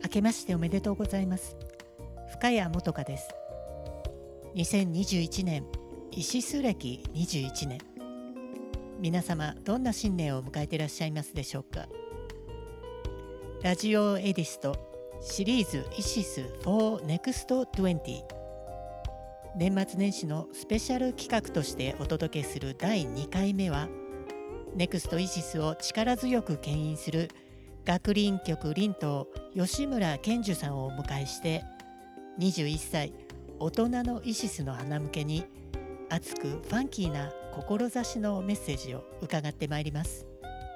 明けましておめでとうございます。深谷元香です。2021年、イシス暦21年。皆様、どんな新年を迎えていらっしゃいますでしょうか。ラジオエディストシリーズイシス for Next 20。年末年始のスペシャル企画としてお届けする第2回目は、ネクストイシスを力強く牽引する学林局林頭吉村健樹さんをお迎えして、21歳大人のイシスの花向けに熱くファンキーな志のメッセージを伺ってまいります。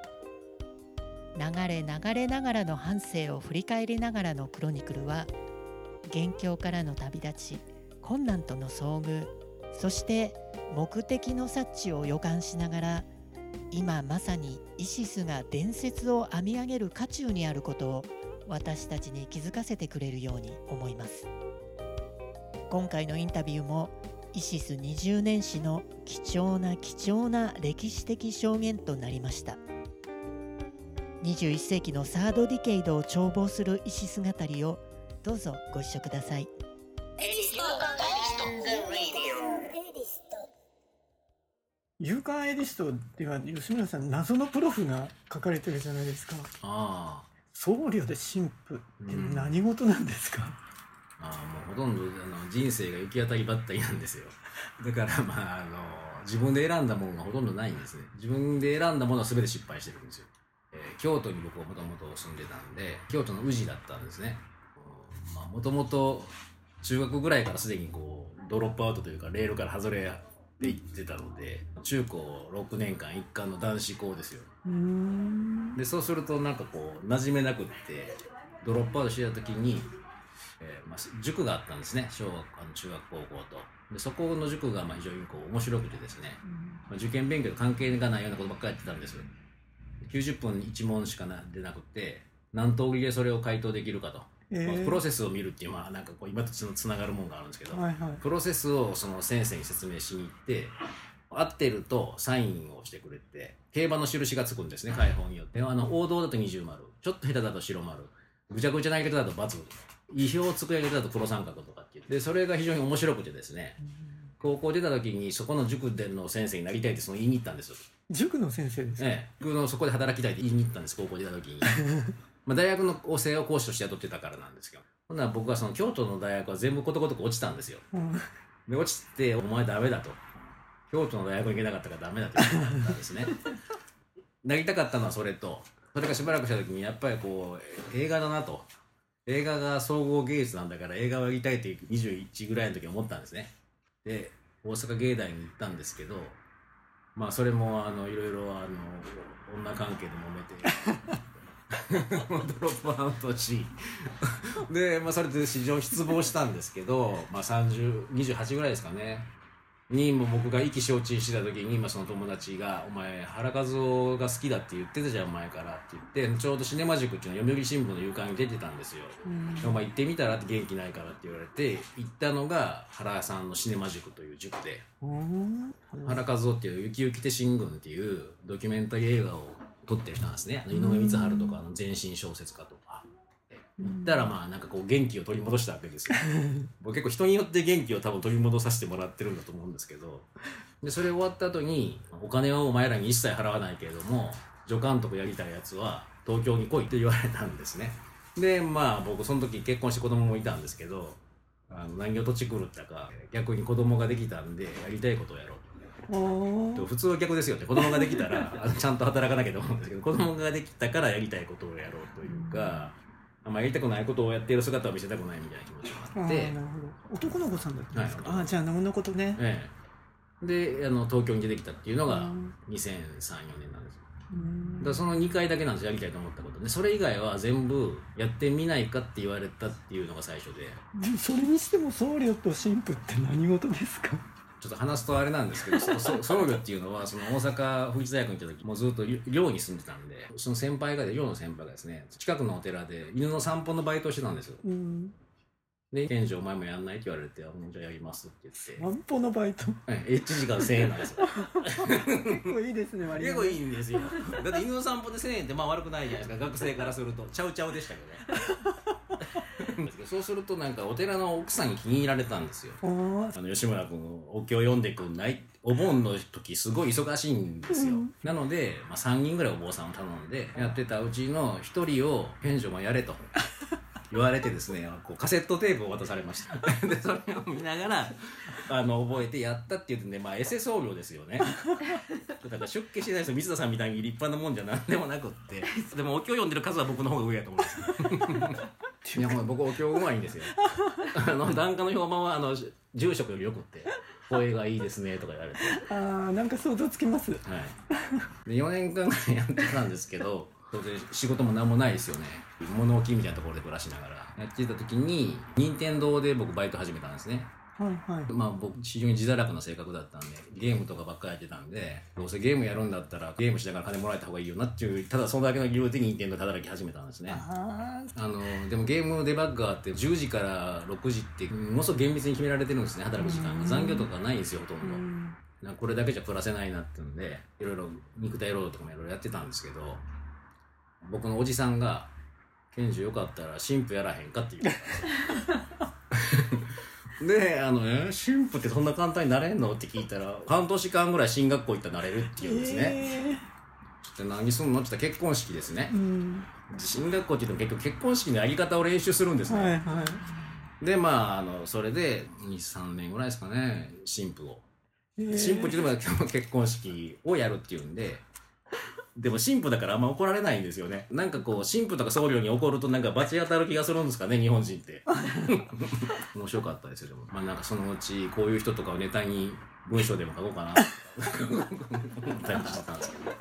流れながらの半生を振り返りながらのクロニクルは、元凶からの旅立ち、困難との遭遇、そして目的の察知を予感しながら、今まさにイシスが伝説を編み上げる渦中にあることを私たちに気づかせてくれるように思います。今回のインタビューもイシス20年史の貴重な歴史的証言となりました。21世紀のサードディケイドを眺望するイシス語りをどうぞご一緒ください。 夕刊エディストでは吉村さん、謎のプロフが書かれてるじゃないですか。僧侶で神父って何事なんですか。 もうほとんど人生が行き当たりばったりなんですよ。だから自分で選んだものがほとんどないんですね。自分で選んだものは全て失敗してるんですよ。京都に僕はもともと住んでたんで、京都の宇治だったんですね。もともと中学ぐらいからすでにドロップアウトというかレールから外れていってたので、中高6年間一貫の男子校ですよ。でそうすると馴染めなくって、ドロップアウトしてた時に、塾があったんですね。中学高校と。でそこの塾が非常に面白くてですね、受験勉強と関係がないようなことばっかりやってたんですよ。90分に1問しか出なくて、何通りでそれを回答できるかと、プロセスを見るっていう今とつながるものがあるんですけど、プロセスをその先生に説明しに行って、合ってるとサインをしてくれて、競馬の印がつくんですね、開放によって。王道だと20丸、ちょっと下手だと白丸、ぐちゃぐちゃなやり方だと×、意表をつくやり方だと黒三角とかって言って、それが非常に面白くてですね、高校出た時にそこの塾での先生になりたいって言いに行ったんですよ。塾の先生ですか。 僕そこで働きたいって言いに行ったんです、高校出た時に。大学の教えを講師として雇ってたからなんですけど、ほんなら僕はその京都の大学は全部ことごとく落ちたんですよ。で落ちて、お前ダメだと、京都の大学に行けなかったからダメだと言ったんですね。なりたかったのはそれと、それからしばらくした時にやっぱり映画だなと、映画が総合芸術なんだから映画をやりたいという21ぐらいの時に思ったんですね。で大阪芸大に行ったんですけど、それもいろいろ女関係で揉めてドロップアウトしで、それで非常に失望したんですけど、28ぐらいですかねにも僕が意気消沈してた時に、その友達が「お前原和夫が好きだって言ってたじゃん前から」って言って、ちょうどシネマ塾っていうのは読売新聞の夕刊に出てたんですよ。お前行ってみたらって、元気ないからって言われて行ったのが原さんのシネマ塾という塾で、原和夫っていう雪雪手新軍っていうドキュメンタリー映画を撮ってたんですね。井上光晴とか前身小説家とか行ったら元気を取り戻したわけですよ。僕結構人によって元気を多分取り戻させてもらってるんだと思うんですけど、でそれ終わった後に、お金はお前らに一切払わないけれども助監督やりたいやつは東京に来いって言われたんですね。で僕その時結婚して子供もいたんですけど、何を土地狂ったか逆に子供ができたんでやりたいことをやろうと。普通は逆ですよって、子供ができたらちゃんと働かなきゃと思うんですけど、子供ができたからやりたいことをやろうというか、やりたくないことをやっている姿を見せたくないみたいな気持ちがあって。 なるほど。男の子さんだったんですか。じゃあ生のことね。 で東京に出てきたっていうのが2003、4年なんです。だからその2回だけなんです、やりたいと思ったことで、それ以外は全部やってみないかって言われたっていうのが最初で。 それにしても僧侶と神父って何事ですか。 ちょっと話すとあれなんですけど、僧侶っていうのは、その大阪府立大学に行った時もうずっと寮に住んでたんで、その寮の先輩がですね、近くのお寺で犬の散歩のバイトをしてたんですよ。で店長お前もやんないって言われて、じゃあやりますって言って。 散歩のバイト。 1時間1000円なんですよ。 結構いいですね、 結構いいんですよ。だって犬の散歩で1000円って悪くないじゃないですか、学生からすると。ちゃうちゃうでしたけどね。 そうするとなんかお寺の奥さんに気に入られたんですよ。吉村君お経読んでくんない？お盆の時すごい忙しいんですよ、なので、3人ぐらいお坊さんを頼んでやってたうちの1人を賢治もやれと言われてですね、こうカセットテープを渡されましたでそれを見ながら覚えてやったって言ってね、エセ僧侶ですよね。だから出家してないですよ。水田さんみたいに立派なもんじゃなんでもなくって、でもお経読んでる数は僕の方が上やと思いますいや僕お経うまいんですよ檀家の評判は住職よりよくって声がいいですねとか言われてなんか想像つきます。 はい、で4年間ぐらいやってたんですけど当然仕事も何もないですよね。物置みたいなところで暮らしながらやってた時に任天堂で僕バイト始めたんですね。僕非常に自堕落な性格だったんでゲームとかばっかりやってたんで、どうせゲームやるんだったらゲームしながら金もらえた方がいいよなっていう、ただそのだけの理由で任天堂で働き始めたんですね。でもゲームデバッガーって10時から6時ってものすごく厳密に決められてるんですね。働く時間が残業とかないんですよほとんど。これだけじゃ暮らせないなってんでいろいろ肉体労働とかもいろいろやってたんですけど、僕のおじさんが「賢治よかったら神父やらへんか」って言うで神父ってそんな簡単になれんのって聞いたら、半年間ぐらい進学校行ったらなれるって言うんですね。ちょっと何すんのって言ったら結婚式ですね、進学校って言っても結局結婚式のやり方を練習するんですね、でそれで 2,3 年ぐらいですかね神父を、神父って言っても結婚式をやるっていうんで、でも神父だからあんま怒られないんですよね。なんかこう神父とか僧侶に怒るとなんか罰当たる気がするんですかね日本人って面白かったですよ。でもなんかそのうちこういう人とかをネタに文章でも書こうかな思ったりしてたんですけど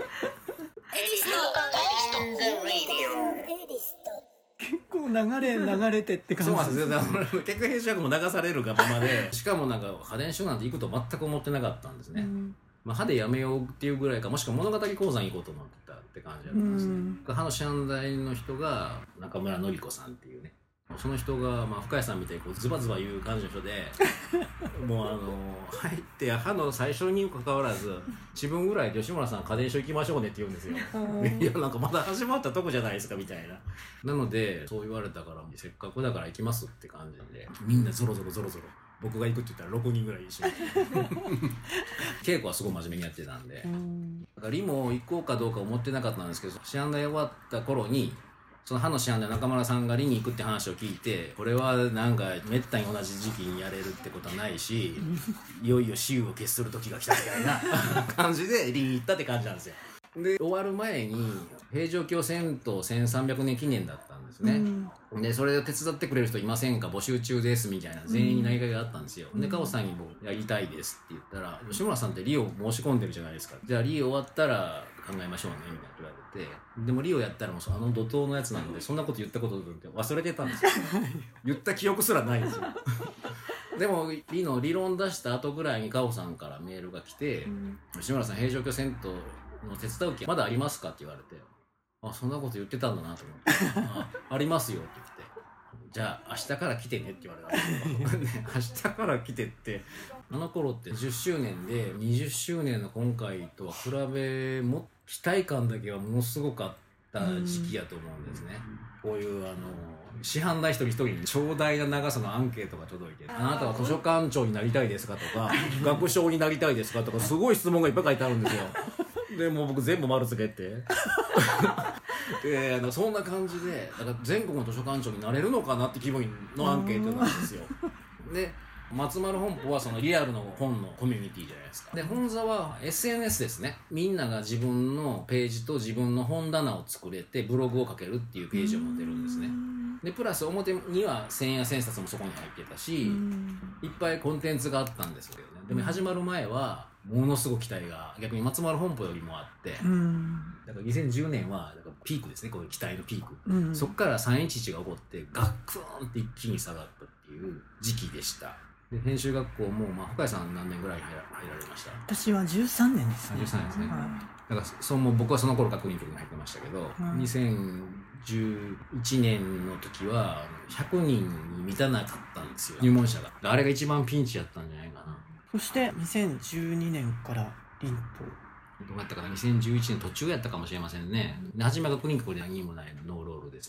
結構流れてって感じ。 そうなんですよ。結局編集も流されるがままでしかもなんか家電書なんて行くと全く思ってなかったんですね、歯でやめようっていうぐらいか、もしくは物語講座に行こうと思ってたって感じだったんですね。歯の師範代の人が中村典子さんっていうね、その人が深谷さんみたいにこうズバズバ言う感じの人でもう入って歯の最初にもかかわらず自分ぐらい吉村さん家電書行きましょうねって言うんですよいやなんかまだ始まったとこじゃないですかみたいな。なのでそう言われたからせっかくだから行きますって感じで、みんなゾロゾロ僕が行くって言ったら6人ぐらい一緒に稽古はすごい真面目にやってたんで、だからリモ行こうかどうか思ってなかったんですけど、師範代終わった頃にその歯の師範代中村さんがリに行くって話を聞いて、これはなんかめったに同じ時期にやれるってことはないしいよいよ雌雄を決する時が来たみたいな感じでリに行ったって感じなんですよ。で終わる前に平城京銭湯1300年記念だったんですね、でそれを手伝ってくれる人いませんか募集中ですみたいな全員に投げかけがあったんですよ、でカオさんに僕やりたいですって言ったら、吉村さんってリオ申し込んでるじゃないですか、じゃあリオ終わったら考えましょうねみたいな言われて、でもリオやったらもう怒涛のやつなのでそんなこと言ったことって忘れてたんですよ言った記憶すらないんですよでもリの理論出した後ぐらいにカオさんからメールが来て、吉村さん平城京銭湯の手伝う気まだありますかって言われて、そんなこと言ってたんだなと思ってありますよって言って、じゃあ明日から来てねって言われたんですよ明日から来てってあの頃って10周年で20周年の今回とは比べも期待感だけはものすごかった時期やと思うんですね。こういう師範代一人一人に長大な長さのアンケートが届いて、あなたは図書館長になりたいですかとか学長になりたいですかとかすごい質問がいっぱい書いてあるんですよでもう僕全部丸つけてでそんな感じでだから全国の図書館長になれるのかなって気分のアンケートなんですよで松丸本舗はそのリアルの本のコミュニティじゃないですか。で本座は SNS ですね。みんなが自分のページと自分の本棚を作れてブログを書けるっていうページを持てるんですね。でプラス表には千円や千冊もそこに入ってたし、いっぱいコンテンツがあったんですけどね。でも始まる前はものすごく期待が逆に松丸本舗よりもあって、だから2010年はだからピークですね。こういう期待のピーク、そこから311が起こってガックーンって一気に下がったっていう時期でした。で編集学校も深谷さん何年ぐらい入られました？ 私は13年ですね。 13年ですね、だからもう僕はその頃学院局に入ってましたけど、2011年の時は100人に満たなかったんですよ入門者が。あれが一番ピンチやったんじゃないかな。 そして2012年からリンとどうやったかな、2011年途中やったかもしれませんね。初めは学院局で何もないノーロールですね。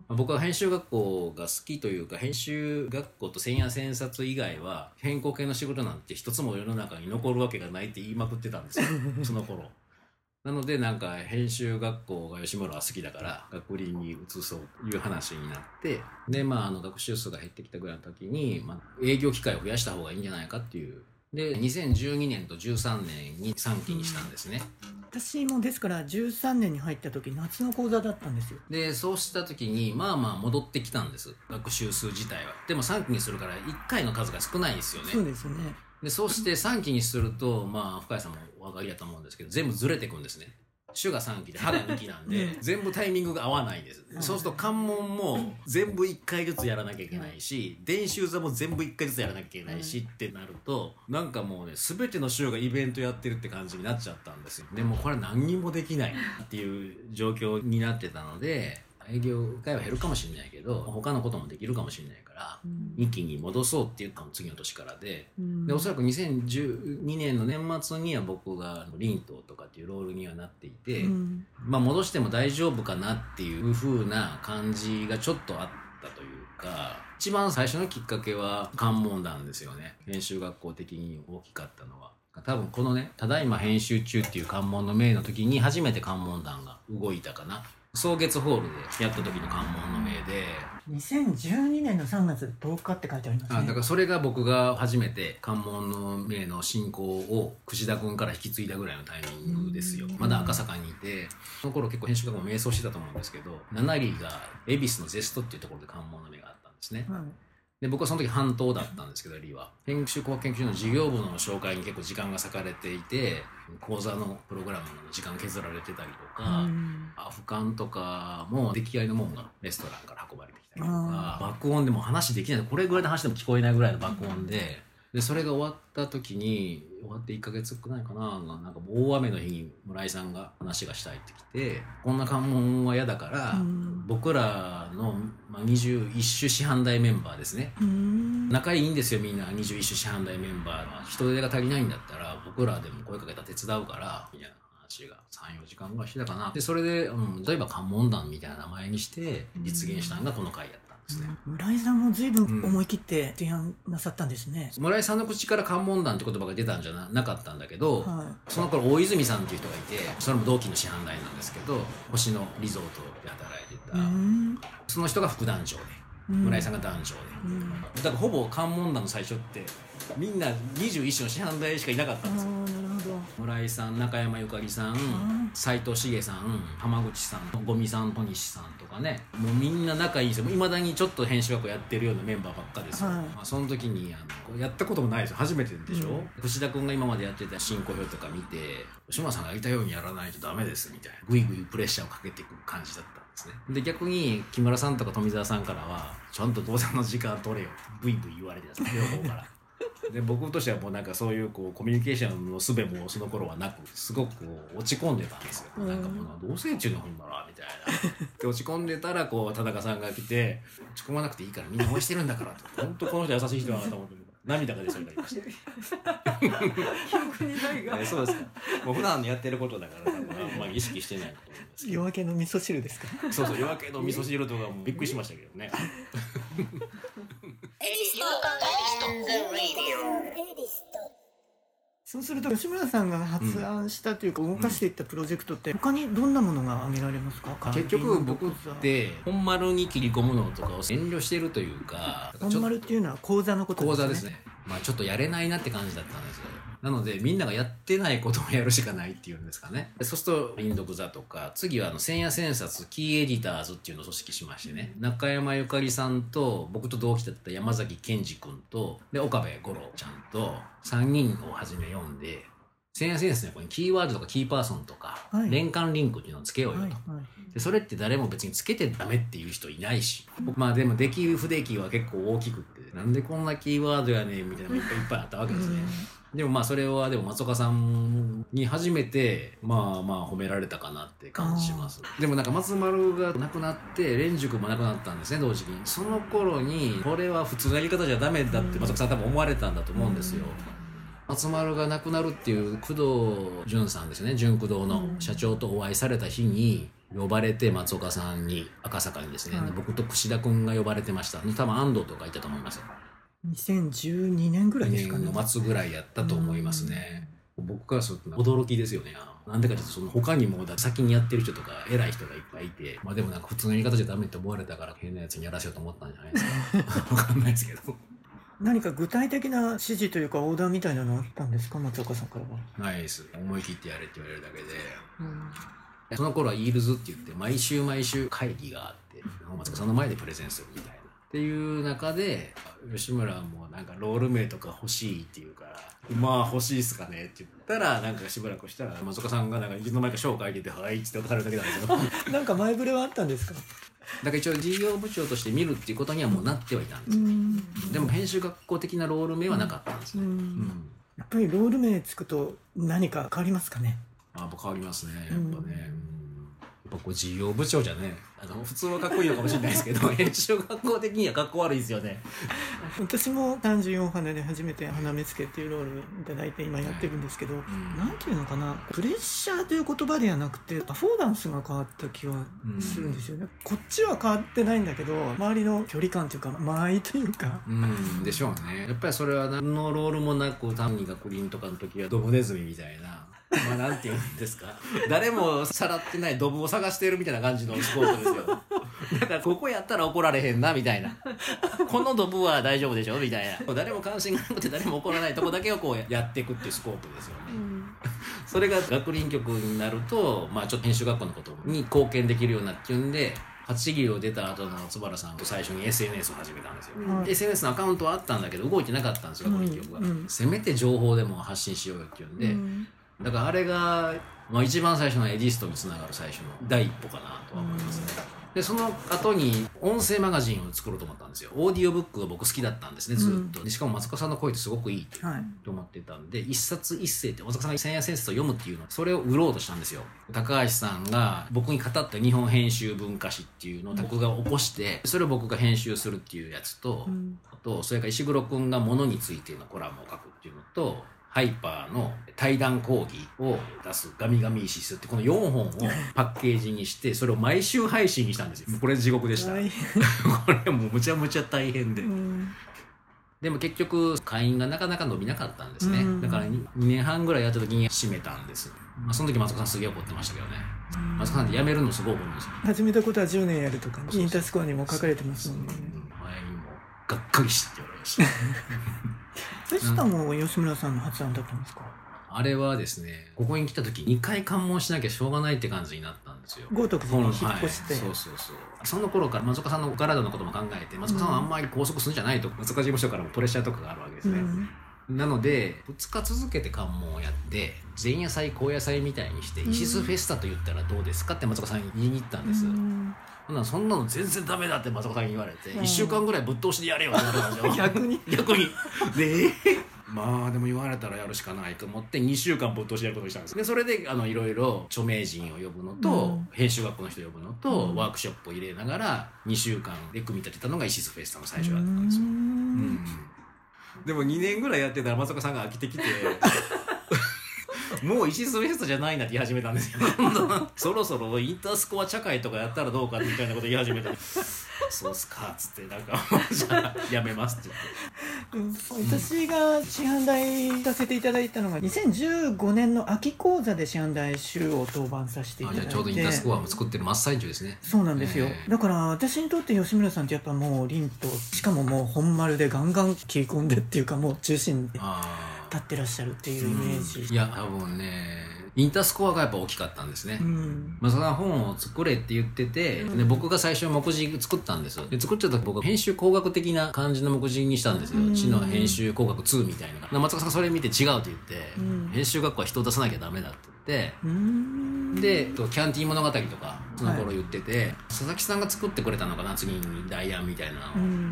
僕は編集学校が好きというか、編集学校と千夜千冊以外は変更系の仕事なんて一つも世の中に残るわけがないって言いまくってたんですよその頃。なのでなんか編集学校が吉村は好きだから学林に移そうという話になって、で学習数が減ってきたぐらいの時に、営業機会を増やした方がいいんじゃないかっていう。で2012年と13年に3期にしたんですね。 私もですから13年に入った時夏の講座だったんですよ。 でそうした時に戻ってきたんです、学習数自体は。でも3期にするから1回の数が少ないですよね。 そうですね。 でそうして3期にすると深井さんもお分かりだと思うんですけど、全部ずれていくんですね。主が3期で歯が2期なんで全部タイミングが合わないんです。そうすると関門も全部1回ずつやらなきゃいけないし、伝習座も全部1回ずつやらなきゃいけないしってなると、なんかもうね全ての週がイベントやってるって感じになっちゃったんですよ。でもこれ何にもできないっていう状況になってたので、営業会は減るかもしれないけど他のこともできるかもしれないから2期に戻そうっていうかも次の年からで、おそらく2012年の年末には僕がリントとかっていうロールにはなっていて、戻しても大丈夫かなっていう風な感じがちょっとあったというか、一番最初のきっかけは関門団ですよね。編集学校的に大きかったのは多分このね、ただいま編集中っていう関門の命の時に初めて関門団が動いたかな。草月ホールでやった時の関門の命で 2012年の3月10日って書いてありますね。 だからそれが僕が初めて関門の命の進行を櫛田君から引き継いだぐらいのタイミングですよ。まだ赤坂にいて、その頃結構編集学校も迷走してたと思うんですけど、7里が恵比寿のゼストっていうところで関門の命があったんですね。で僕はその時半島だったんですけど、リは編集工学研究所の事業部の紹介に結構時間が割かれていて、講座のプログラムの時間削られてたりとか、アフカンとかも出来合いのもんがレストランから運ばれてきたりとか、爆音でも話できない、これぐらいで話しても聞こえないぐらいの爆音で、それが終わった時に、終わって1ヶ月くらいかな、なんか大雨の日に村井さんが話がしたいって来て、こんな関門は嫌だから、僕らの21種師範代メンバーですね、仲いいんですよみんな。21種師範代メンバーは人手が足りないんだったら僕らでも声かけたら手伝うからみたいな話が 3,4 時間ぐらいしてたかな。でそれで、例えば関門団みたいな名前にして実現したのがこの回やった。 村井さんも随分思い切って提案なさったんですね。 村井さんの口から関門団って言葉が出たんじゃ なかったんだけど、その頃大泉さんっていう人がいて、それも同期の師範代なんですけど、星野リゾートで働いてた、その人が副団長で村井さんが団長で、だからほぼ関門団の最初ってみんな21種の師範代しかいなかったんですよ。村井さん、中山ゆかりさん、斉藤茂さん、浜口さん、五味さん、小西さんとかね、もうみんな仲いいんですよ。いまだにちょっと編集学校やってるようなメンバーばっかですよ。その時にやったこともないですよ。初めてでしょ。櫛田君が今までやってた進行表とか見て、吉村さんがやりたいようにやらないとダメですみたいな、ぐいぐいプレッシャーをかけていく感じだったんですね。で逆に木村さんとか富澤さんからはちゃんと動作の時間取れよってブイブイ言われてたんですよ、両方から。で僕としてはもうなんかそういうコミュニケーションの術もその頃はなく、すごく落ち込んでたんですよ。なんかもうどうせ中の本だなみたいな。で落ち込んでたら田中さんが来て、落ち込まなくていいからみんな応援してるんだからと、本当この人優しい人だなと思って涙が出そうになりました。記憶にないが。そうですか。もう普段やってることだから意識してないと思います。 夜明けの味噌汁ですか。 そう夜明けの味噌汁とかもびっくりしましたけどね。 そうすると吉村さんが発案したというか動かしていったプロジェクトって他にどんなものが挙げられますか。 結局僕って本丸に切り込むのとかを遠慮してるというか、 本丸っていうのは講座のことですね。 講座ですね。ちょっとやれないなって感じだったんですよ。なのでみんながやってないことをやるしかないっていうんですかね。そうすると林読座とか、次は千夜千冊キーエディターズっていうのを組織しましてね、中山ゆかりさんと僕と同期だった山崎健二君とで岡部五郎ちゃんと3人をはじめ読んで、千夜千冊のここにキーワードとかキーパーソンとか、連関リンクっていうのをつけようよと、でそれって誰も別につけてダメっていう人いないし、でも出来不出来は結構大きくって、なんでこんなキーワードやねんみたいなのがいっぱいあったわけですね。でもそれはでも松岡さんに初めて褒められたかなって感じします。でもなんか松丸が亡くなって連塾も亡くなったんですね、同時に。その頃にこれは普通のやり方じゃダメだって松岡さん多分思われたんだと思うんですよ。松丸が亡くなるっていう工藤淳さんですね、淳工藤の社長とお会いされた日に呼ばれて松岡さんに赤坂にですね、僕と串田君が呼ばれてました。多分安藤とかいたと思います。 2012年ぐらいですかね。 2年の末ぐらいやったと思いますね。僕からすると驚きですよね。なんでかちょっとその他にも先にやってる人とか偉い人がいっぱいいて、でもなんか普通の言い方じゃダメって思われたから変なやつにやらせようと思ったんじゃないですか。わかんないですけど。 何か具体的な指示というかオーダーみたいなのあったんですか、松岡さんからは。 ないです。思い切ってやれって言われるだけで、その頃はイールズって言って毎週会議があって松岡さんの前でプレゼンするみたいなっていう中で、吉村もなんかロール名とか欲しいって言うから、まあ欲しいっすかねって言ったら、なんかしばらくしたら松岡さんがなんかいつの間にか書を書いてて、はいっつって渡されるだけなんですよ。 なんか前触れはあったんですか。 だから一応事業部長として見るっていうことにはもうなってはいたんですよ。でも編集学校的なロール名はなかったんですね。 やっぱりロール名つくと何か変わりますかね。 変わりますね、やっぱね。やっぱこう事業部長じゃね、普通はかっこいいのかもしれないですけど編集学校的にはかっこ悪いですよね。 私も34花で初めて花目付っていうロールいただいて今やってるんですけど、なんていうのかな、プレッシャーという言葉ではなくてアフォーダンスが変わった気はするんですよね。こっちは変わってないんだけど、周りの距離感というか間合いというか、 でしょうね。やっぱりそれは何のロールもなく、単に学林とかの時はドブネズミみたいな、なんていうんですか、誰もさらってないドブを探しているみたいな感じのスコープですよ。だからここやったら怒られへんなみたいな、このドブは大丈夫でしょみたいな、誰も関心がなくて誰も怒らないとこだけをこうやっていくっていうスコープですよね。それが学林局になると、ちょっと編集学校のことに貢献できるようになっていうんで、8切を出た後の津原さんと最初に SNS を始めたんですよ。SNS のアカウントはあったんだけど動いてなかったんですよ、学林局が。せめて情報でも発信しようよっていうんで、だからあれが、一番最初のエディストにつながる最初の第一歩かなとは思いますね。でその後に音声マガジンを作ろうと思ったんですよ。オーディオブックが僕好きだったんですね、ずっと。でしかも松岡さんの声ってすごくいいと思ってたんで、一冊一世って松岡さんが千夜千冊を読むっていうの、それを売ろうとしたんですよ。高橋さんが僕に語った日本編集文化史っていうのを拓が起こして、それを僕が編集するっていうやつと、あとそれから石黒くんが物についてのコラムを書くっていうのと、ハイパーの対談講義を出すガミガミイシスってこの4本をパッケージにして、それを毎週配信にしたんですよ。これ地獄でした。これもうむちゃむちゃ大変で。でも結局会員がなかなか伸びなかったんですね。だから2年半ぐらいやった時に閉めたんです。その時松岡さんすげえ怒ってましたけどね。松岡さんって辞めるのすごい怒るんですよ。 始めたことは10年やるとか、インタースコアにも書かれてますもんね。 前にもがっかりして言われました。 フェスタも吉村さんの発案だったんですか。 あれはですね、ここに来た時2回関門しなきゃしょうがないって感じになったんですよ。 豪徳寺に引っ越して、その頃から松岡さんのお体のことも考えて、松岡さんはあんまり拘束するんじゃないと、松岡事務所からもプレッシャーとかがあるわけですね。なので2日続けて関門をやって、前夜祭後夜祭みたいにしてイシスフェスタと言ったらどうですかって松岡さんに言いに行ったんです。そんなの全然ダメだって松岡さんに言われて、1週間ぐらいぶっ通しでやれよってなるんですよ。逆にででも言われたらやるしかないと思って2週間ぶっ通しでやることにしたんです。でそれでいろいろ著名人を呼ぶのと、編集学校の人を呼ぶのと、ワークショップを入れながら2週間で組み立てたのがイシスフェスタの最初だったんですよ。でも2年ぐらいやってたら松岡さんが飽きてきてもうイシスフェスタじゃないなって言い始めたんですよ。そろそろインタースコア茶会とかやったらどうかみたいなこと言い始めた。そうっすかっつって、なんかじゃあやめますって言って、 私が師範代させていただいたのが2015年の秋講座で師範代週を当番させていただいて、 じゃあちょうどインタースコアも作ってる真っ最中ですね。 そうなんですよ。だから私にとって吉村さんってやっぱもう凛と、しかももう本丸でガンガン切り込んでっていうか、もう中心で立ってらっしゃるっていうイメージ。 いや多分ね、インタースコアがやっぱ大きかったんですね。その本を作れって言ってて、で僕が最初目次作ったんです。で作っちゃった時僕編集工学的な感じの目次にしたんですよ。知の編集工学2みたいなのが。松岡さんがそれ見て違うって言って、編集学校は人を出さなきゃダメだって言って、でキャンティー物語とかその頃言ってて、佐々木さんが作ってくれたのかな、次にダイアンみたいなのを。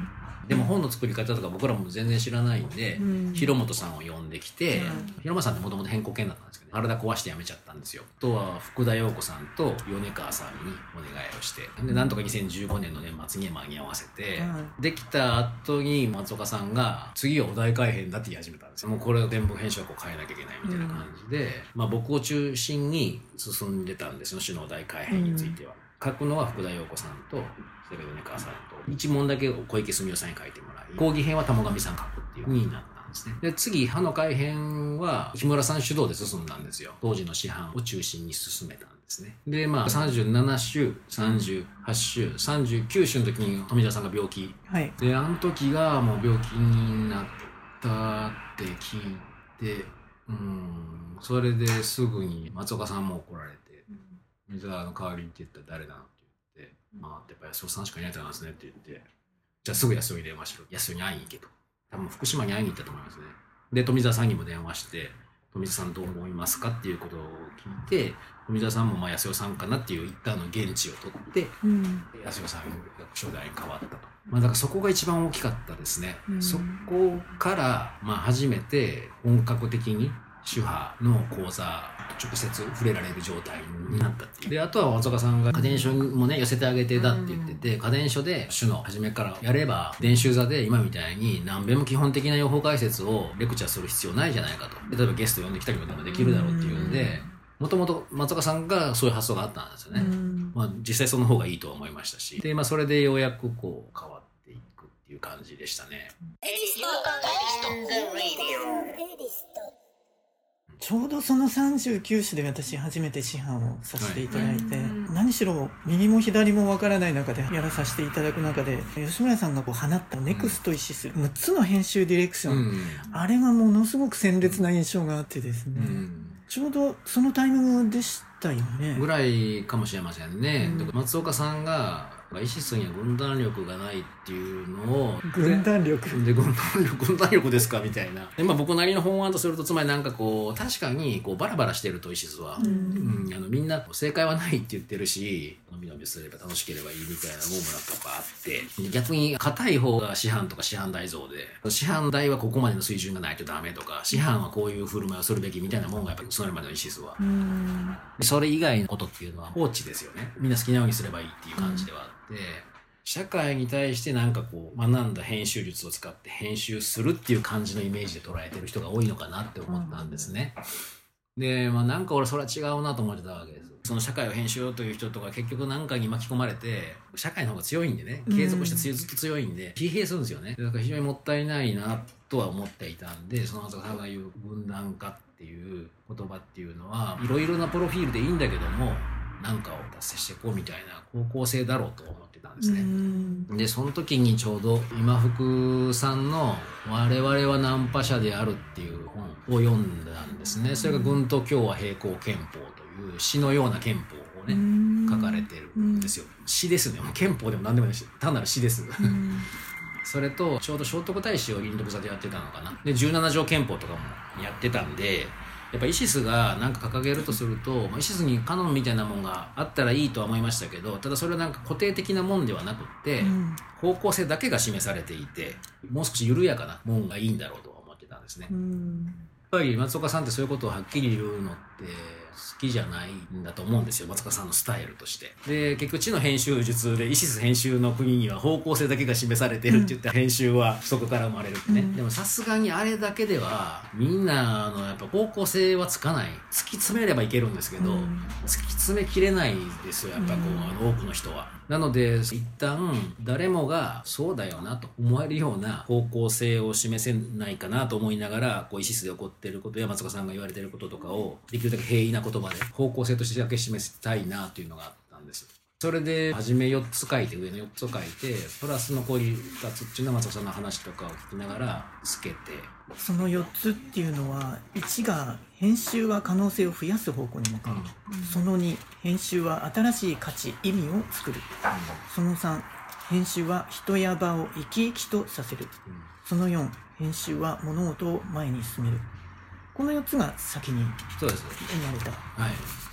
でも本の作り方とか僕らも全然知らないんで、広本さんを呼んできて、広本さんってもともと変更権だったんですけど、体壊して辞めちゃったんですよ。あとは福田陽子さんと米川さんにお願いをして、でなんとか2015年の年末に間に合わせて、できた後に松岡さんが次はお題改編だって言い始めたんですよ。もうこれを全部編集はこう変えなきゃいけないみたいな感じで、僕を中心に進んでたんですよ、詩のお題改編については。書くのは福田陽子さんとそれから米川さんと一問だけ小池澄夫さんに書いてもらい、講義編は玉上さん書くっていう風になったんですね。で次歯の改編は木村さん主導で進んだんですよ。当時の師範を中心に進めたんですね。で37週38週39週の時に富田さんが病気、であの時がもう病気になったって聞いて、それですぐに松岡さんも怒られて、水川の代わりにって言ったら誰なのって言って、やっぱり安尾さんしかいないと思いますねって言って、じゃあすぐ安尾に電話しろ、安尾に会いに行けと。多分福島に会いに行ったと思いますね。で富澤さんにも電話して、富澤さんどう思いますかっていうことを聞いて、富澤さんも安尾さんかなっていう一旦の現地を取って、安尾さんが初代に変わったと。だからそこが一番大きかったですね。そこから初めて本格的に主派の講座直接触れられる状態になったっていう。であとは松岡さんが家電書もね寄せてあげてたって言ってて、家電書で主の初めからやれば伝習座で今みたいに何べんも基本的な用法解説をレクチャーする必要ないじゃないかと。例えばゲスト呼んできたりもできるだろうっていうんで、もともと松岡さんがそういう発想があったんですよね。実際その方がいいとは思いましたし、でそれでようやくこう変わっていくっていう感じでしたね。 ちょうどその39種で私初めて師範をさせていただいて、何しろ右も左もわからない中でやらさせていただく中で、吉村さんがこう放ったネクスト意思する6つの編集ディレクション、あれがものすごく鮮烈な印象があってですね、ちょうどそのタイミングでしたよね。 ぐらいかもしれませんね。松岡さんがイシスには軍団力がないっていうのを軍団力ですかみたいな。で僕なりの本案とすると、つまりなんかこう確かにこうバラバラしてるとイシスは、みんな正解はないって言ってるし、のびのびすれば楽しければいいみたいなモームラとかあって、逆に硬い方が師範とか師範代像で、師範代はここまでの水準がないとダメとか、師範はこういう振る舞いをするべきみたいなもんがやっぱりそれまでのイシスは、それ以外のことっていうのは放置ですよね。みんな好きなようにすればいいっていう感じではあって、社会に対してなんかこう学んだ編集術を使って編集するっていう感じのイメージで捉えてる人が多いのかなって思ったんですね。でなんか俺それは違うなと思ってたわけです。その社会を編集ようという人とか結局何かに巻き込まれて、社会の方が強いんでね、継続してずっと強いんで疲弊するんですよね。だから非常にもったいないなとは思っていたんで、その松岡さんが言う分断化っていう言葉っていうのはいろいろなプロフィールでいいんだけども、なんかを達成していこうみたいな方向性だろうと思ってたんですね。でその時にちょうど今福さんの「我々はナンパ者である」っていう本を読んだんですね。それが軍と共和並行憲法という詩のような憲法をね書かれてるんですよ。詩ですね。憲法でも何でもないし、単なる詩です。それとちょうど聖徳太子を林読座でやってたのかな。で17条憲法とかもやってたんで、やっぱイシスが何か掲げるとすると、イシスにカノンみたいなもんがあったらいいとは思いましたけど、ただそれはなんか固定的なもんではなくって、方向性だけが示されていて、もう少し緩やかなもんがいいんだろうと思ってたんですね。やっぱり松岡さんってそういうことをはっきり言うのって好きじゃないんだと思うんですよ、松岡さんのスタイルとして。で結局知の編集術でイシス編集の国には方向性だけが示されてるって言ったら編集は不足から生まれるってね、でもさすがにあれだけではみんなやっぱ方向性はつかない。突き詰めればいけるんですけど、突き詰めきれないですよやっぱこう多くの人は。なので一旦誰もがそうだよなと思えるような方向性を示せないかなと思いながら、こうイシスで起こっていることや松岡さんが言われていることとかをできるだけ平易な言葉で方向性としてだけ示したいなというのがあったんです。それで初め4つ書いて、上の4つを書いてプラスのこういう2つっていうのは松岡さんの話とかを聞きながらつけて、 その4つっていうのは、1が編集は可能性を増やす方向に向かう、その2編集は新しい価値意味を作る、その3編集は人や場を生き生きとさせる、その4編集は物事を前に進める。この4つが先にそうです生まれた。 はい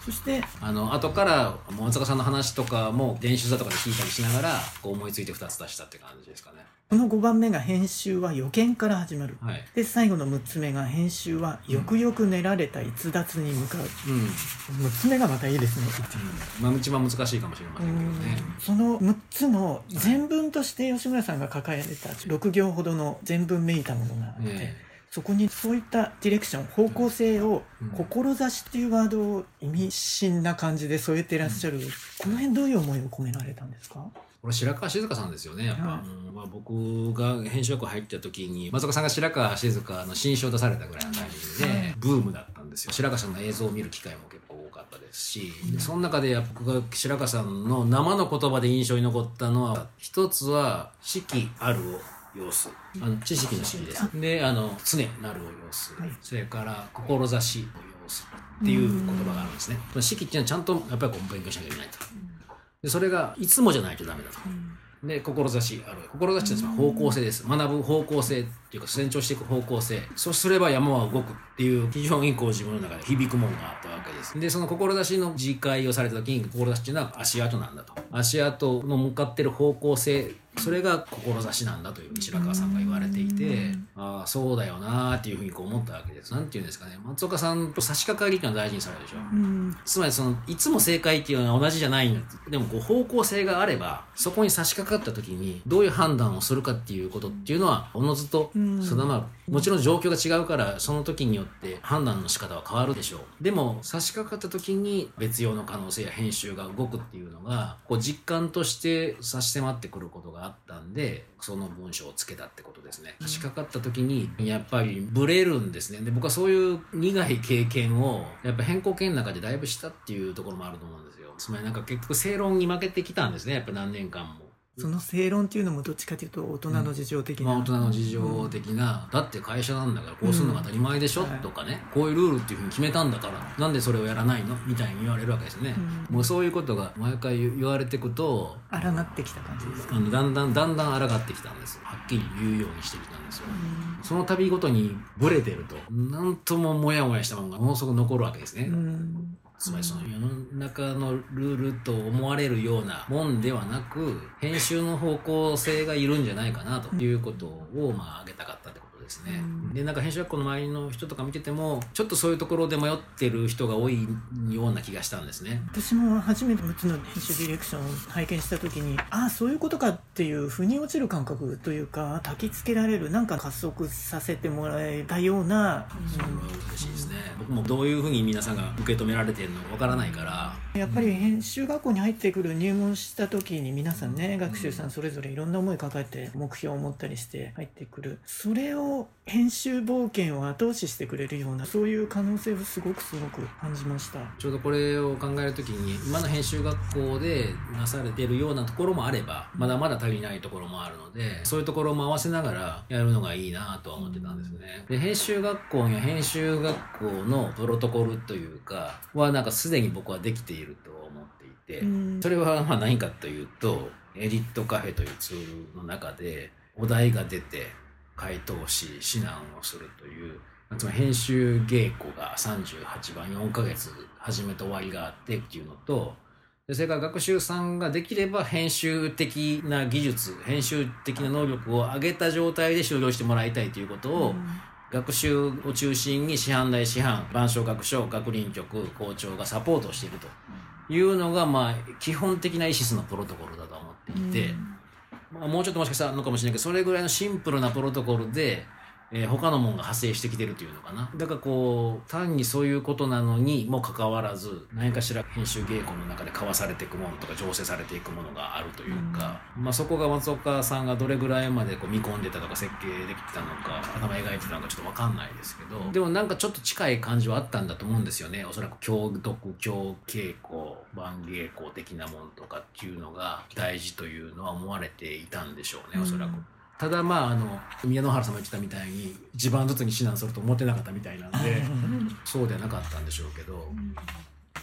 そして後から松岡さんの話とかも練習座とかで聞いたりしながらこう思いついて2つ出したって感じですかね。 この5番目が編集は予見から始まる、 はい、 で最後の6つ目が編集はよくよく練られた逸脱に向かう、6つ目がまたいいですね、 一番難しいかもしれませんけどね。 その6つの全文として吉村さんが書かれた6行ほどの全文めいたものがあって、そこにそういったディレクション、方向性を志っていうワードを意味深な感じで添えてらっしゃる、この辺どういう思いを込められたんですか？ これ白川静香さんですよね、やっぱ。僕が編集学入った時に松岡さんが白川静香の新書を出されたぐらいのタイミングでブームだったんですよ。白川さんの映像を見る機会も結構多かったですし、その中で僕が白川さんの生の言葉で印象に残ったのは、一つは四季あるを要す、知識の四季です。で、常なるを要す、それから志を要すっていう言葉があるんですね。四季っていうのはちゃんとやっぱり勉強しなきゃいけないと。でそれがいつもじゃないとダメだと。で志ある、志って方向性です。学ぶ方向性っていうか成長していく方向性、そうすれば山は動くっていう非常に自分の中で響くものがあったわけです。でその志の自戒をされた時に、志っていうのは足跡なんだと、足跡の向かってる方向性、それが志なんだというふうに白川さんが言われていて、ああそうだよなっていうふうに思ったわけです。なんていうんですかね、松岡さんと差し掛かりっていうのは大事にされるでしょ。つまりいつも正解っていうのは同じじゃないんだ。でも方向性があれば、そこに差し掛かった時にどういう判断をするかっていうことっていうのはおのずと定まる。もちろん状況が違うからその時によって判断の仕方は変わるでしょう。でも差し掛かった時に別用の可能性や編集が動くっていうのが実感として差し迫ってくることがあったんで、その文章をつけたってことですね。差し掛かった時にやっぱりブレるんですね。で僕はそういう苦い経験をやっぱ変更権の中でだいぶしたっていうところもあると思うんですよ。つまり結局正論に負けてきたんですね、やっぱ何年間も。 その正論っていうのもどっちかというと大人の事情的な、 大人の事情的な、だって会社なんだからこうするのが当たり前でしょ、とかね、こういうルールっていうふうに決めたんだからなんでそれをやらないのみたいに言われるわけですよね。もうそういうことが毎回言われていくと抗ってきた感じですか？ だんだん抗ってきたんです。はっきり言うようにしてきたんですよ。その度ごとにブレてるとなんともモヤモヤしたものがものすごく残るわけですね。つまりその世の中のルールと思われるようなもんではなく、編集の方向性がいるんじゃないかなということを挙げたかったってことですね。で編集学校の周りの人とか見ててもちょっとそういうところで迷ってる人が多いような気がしたんですね。 私も初めて6つの編集ディレクションを拝見した時に、ああそういうことかっていう腑に落ちる感覚というか、焚きつけられる、なんか加速させてもらえたような、 それは嬉しいですね。僕もどういうふうに皆さんが受け止められてるのかわからないから、 やっぱり編集学校に入ってくる、入門した時に皆さんね、学習さんそれぞれいろんな思い抱えて目標を持ったりして入ってくる、それを編集冒険を後押ししてくれるような、そういう可能性をすごく感じました。 ちょうどこれを考えるときに、今の編集学校でなされているようなところもあれば、まだまだ足りないところもあるので、そういうところも合わせながらやるのがいいなとは思ってたんですね。で編集学校や編集学校のプロトコルというかはすでに僕はできていると思っていて、それは何かというと、エディットカフェというツールの中でお題が出て回答し指南をするという、つまり編集稽古が38番4ヶ月始めと終わりがあってっていうのと、それから学習さんができれば編集的な技術、編集的な能力を上げた状態で終了してもらいたいということを、学習を中心に師範代師範、板書学書、学林局、校長がサポートしているというのが基本的なイシスのプロトコルだと思っていて、もうちょっともしかしたらあるのかもしれないけど、それぐらいのシンプルなプロトコルで他のものが派生してきてるというのかな。だから単にそういうことなのにもかかわらず、何かしら編集稽古の中で交わされていくものとか醸成されていくものがあるというか、そこが松岡さんがどれぐらいまで見込んでたとか設計できてたのか頭描いてたのかちょっと分かんないですけど、でもちょっと近い感じはあったんだと思うんですよね。おそらく教読、教稽古、番稽古的なものとかっていうのが大事というのは思われていたんでしょうね、おそらく。ただ宮野原さんも言ってたみたいに一番ずつに指南すると思ってなかったみたいなんでそうではなかったんでしょうけど、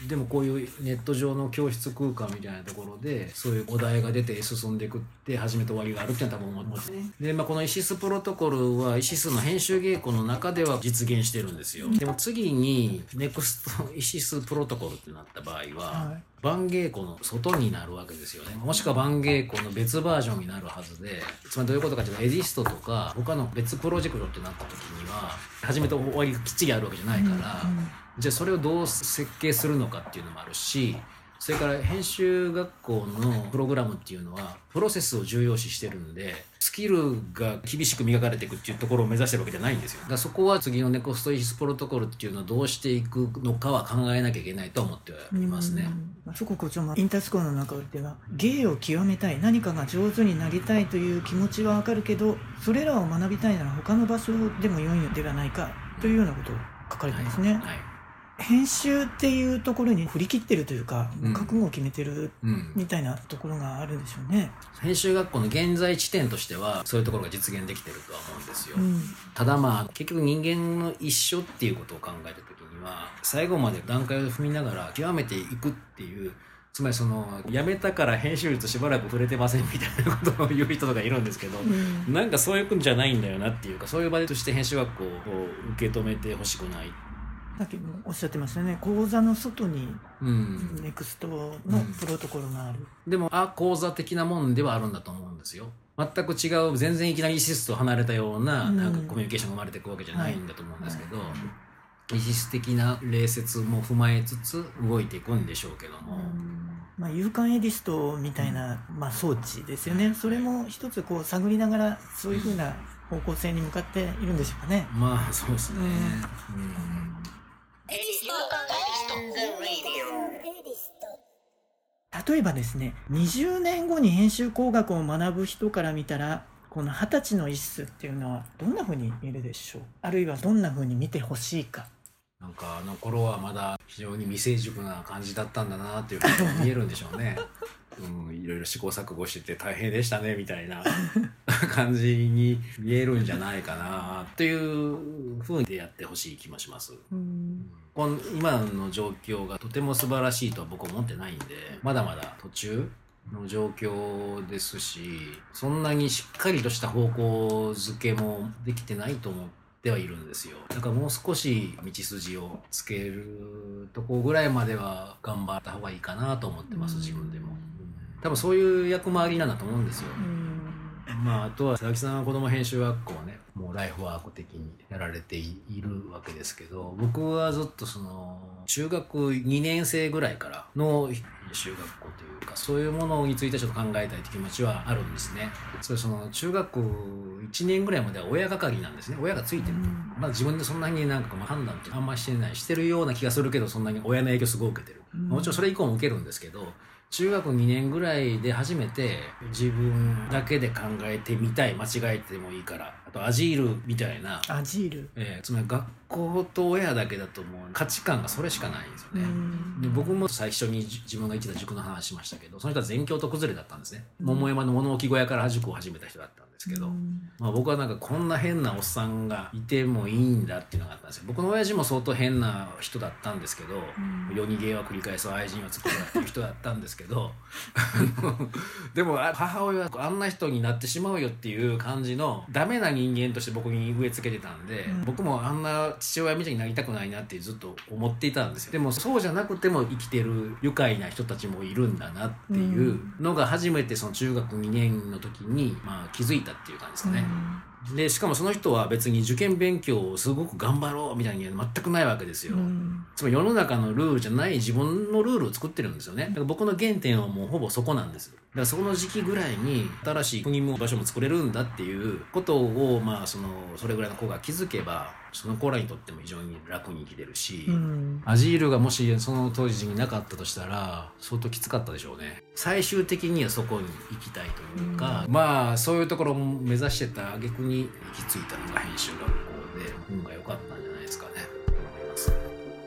でもこういうネット上の教室空間みたいなところでそういうお題が出て進んでいくって始めと終わりがあるっていうのは多分思ってで、このイシスプロトコルはイシスの編集稽古の中では実現してるんですよ。でも次にネクストイシスプロトコルってなった場合は、晩稽古の外になるわけですよね。もしくは晩稽古の別バージョンになるはずで、つまりどういうことかというとエディストとか他の別プロジェクトってなった時には始めと終わりがきっちりあるわけじゃないから、じゃあそれをどう設計するのかっていうのもあるし、それから編集学校のプログラムっていうのはプロセスを重要視してるんで、スキルが厳しく磨かれていくっていうところを目指してるわけじゃないんですよ。だからそこは次のネクストイシスプロトコルっていうのをどうしていくのかは考えなきゃいけないと思ってはいますね。 そこ校長もインタースコアの中では芸を極めたい、何かが上手になりたいという気持ちはわかるけど、それらを学びたいなら他の場所でも良いのではないかというようなことを書かれてますね。編集っていうところに振り切ってるというか、覚悟を決めてるみたいなところがあるんでしょうね。 編集学校の現在地点としてはそういうところが実現できてるとは思うんですよ。ただ結局人間の一生っていうことを考えた時には最後まで段階を踏みながら極めていくっていう、つまり辞めたから編集術しばらく触れてませんみたいなことを言う人とかいるんですけど、なんかそういうんじゃないんだよなっていうか、そういう場として編集学校を受け止めてほしくない。 さっきもおっしゃってましたね、講座の外にネクストのプロトコルがある、 でも講座的なもんではあるんだと思うんですよ。全く違う、全然いきなりイシスと離れたような、なんかコミュニケーションが生まれていくわけじゃないんだと思うんですけど、イシス的な礼節も踏まえつつ動いていくんでしょうけども、 有感エディストみたいな、装置ですよね。それも一つ探りながらそういうふうな方向性に向かっているんでしょうかね。 そうですね。 例えばですね、20年後に編集工学を学ぶ人から見たら、この20歳のイシスっていうのはどんな風に見えるでしょう。あるいはどんな風に見てほしいか。 なんかあの頃はまだ非常に未成熟な感じだったんだなっていうことが見えるんでしょうね。いろいろ試行錯誤してて大変でしたねみたいな感じに見えるんじゃないかなっていう風にやってほしい気もします。この今の状況がとても素晴らしいとは僕は思ってないんで、まだまだ途中の状況ですし、そんなにしっかりとした方向づけもできてないと思ってはいるんですよ。だからもう少し道筋をつけるとこぐらいまでは頑張った方がいいかなと思ってます、自分でも。多分そういう役回りなんだと思うんですよ。あとは佐々木さんは子ども編集学校をね、もうライフワーク的にやられているわけですけど、僕はずっと中学2年生ぐらいからの編集学校というか、そういうものについてちょっと考えたいという気持ちはあるんですね。中学1年ぐらいまでは親係なんですね。親がついてる。自分でそんなに判断ってあんまりしてるような気がするけど、そんなに親の影響すごい受けてる。もちろんそれ以降も受けるんですけど、中学2年ぐらいで初めて自分だけで考えてみたい、間違えてもいいから、あとアジールみたいな、 アジール、 つまり学校と親だけだともう価値観がそれしかないんですよね。で僕も最初に自分が行ってた塾の話しましたけど、その人は全教と崩れだったんですね。桃山の物置小屋から塾を始めた人だったんですけど、僕はこんな変なおっさんがいてもいいんだっていうのがあったんですよ。僕の親父も相当変な人だったんですけど、夜逃げは繰り返す愛人は作るっていう人だったんですけどでも母親はあんな人になってしまうよっていう感じのダメな人間として僕に植え付けてたんで、僕もあんな父親みたいになりたくないなってずっと思っていたんですよ。でもそうじゃなくても生きてる愉快な人たちもいるんだなっていうのが初めて中学2年の時に気づいたっていう感じですかね。でしかもその人は別に受験勉強をすごく頑張ろうみたいには全くないわけですよ。つまり世の中のルールじゃない自分のルールを作ってるんですよね。だから僕の原点はもうほぼそこなんです。だからその時期ぐらいに新しい国も場所も作れるんだっていうことをそれぐらいの子が気づけば、その子らにとっても非常に楽に生きてるし、アジールがもしその当時になかったとしたら相当きつかったでしょうね。最終的にはそこに行きたいというか、そういうところを目指してた挙句に行き着いたのが編集学校で、運が良かったんじゃないですかねと思います。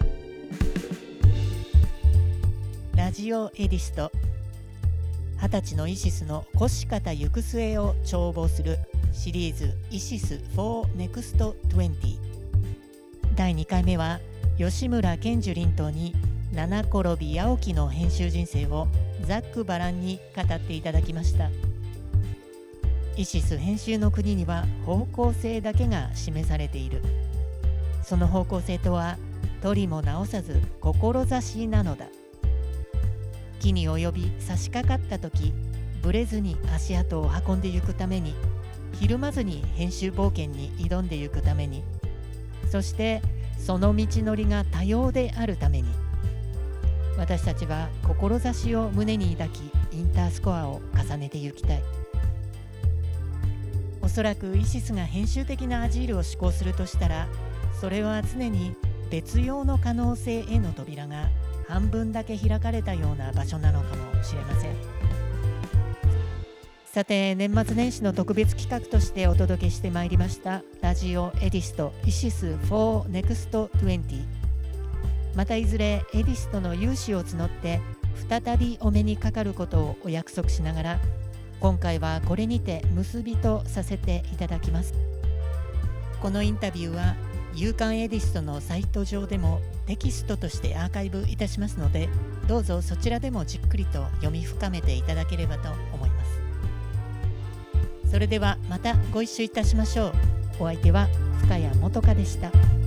ラジオエディスト、20歳のイシスの越し方行く末を眺望するシリーズイシス for Next 20。第2回目は吉村健樹凛とに七転び八起きの編集人生をざっくばらんに語っていただきました。イシス編集の国には方向性だけが示されている。その方向性とは取りも直さず志なのだ。木に及び差し掛かった時、ぶれずに足跡を運んでゆくために、ひるまずに編集冒険に挑んでゆくために、そしてその道のりが多様であるために、私たちは志を胸に抱き、インタースコアを重ねてゆきたい。おそらくイシスが編集的なアジールを施行するとしたら、それは常に別用の可能性への扉が半分だけ開かれたような場所なのかもしれません。さて、年末年始の特別企画としてお届けしてまいりましたラジオエディストイシス for Next 20。またいずれエディストの有志を募って再びお目にかかることをお約束しながら、今回はこれにて結びとさせていただきます。このインタビューは夕刊エディストのサイト上でもテキストとしてアーカイブいたしますので、どうぞそちらでもじっくりと読み深めていただければと思います。それではまたご一緒いたしましょう。お相手は深谷元香でした。